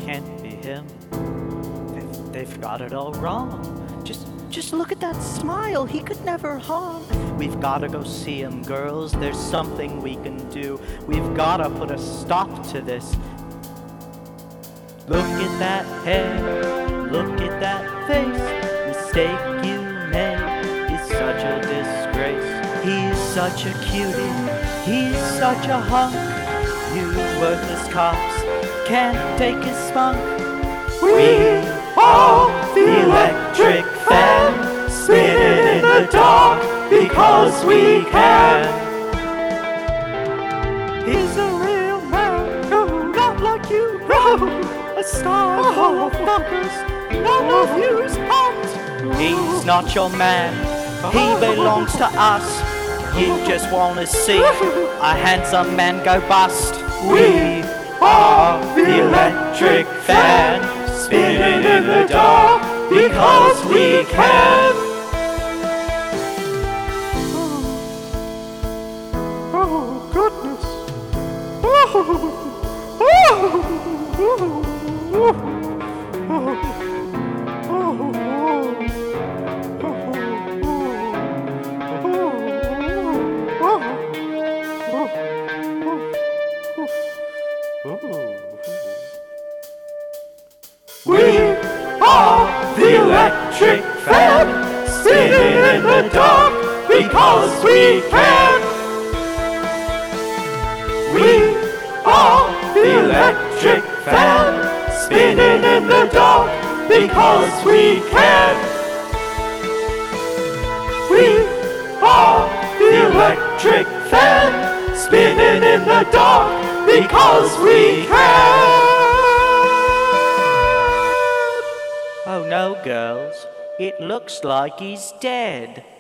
can't be him. They've got it all wrong. Just look at that smile. He could never harm. We've gotta go see him, girls. There's something we can do. We've gotta put a stop to this. Look at that hair. Look at that face. Mistake you made is such a disgrace. He's such a cutie. He's such a hunk. You worthless cops can't take his spunk. We are the electric fan, spinning in the dark because we can. He's a real man, no, not like you, no. A star full of fuckers, none of you's pumped. He's not your man, he belongs to us. You just wanna see a handsome man go bust. We are the electric fan, spinning in the dark because we can. Oh goodness. We are the electric fan, spinning in the dark because we can. We are the electric fan, spinning in the dark because we can. We are the electric fan, spinning in the dark because we can. Oh no, girls, it looks like he's dead.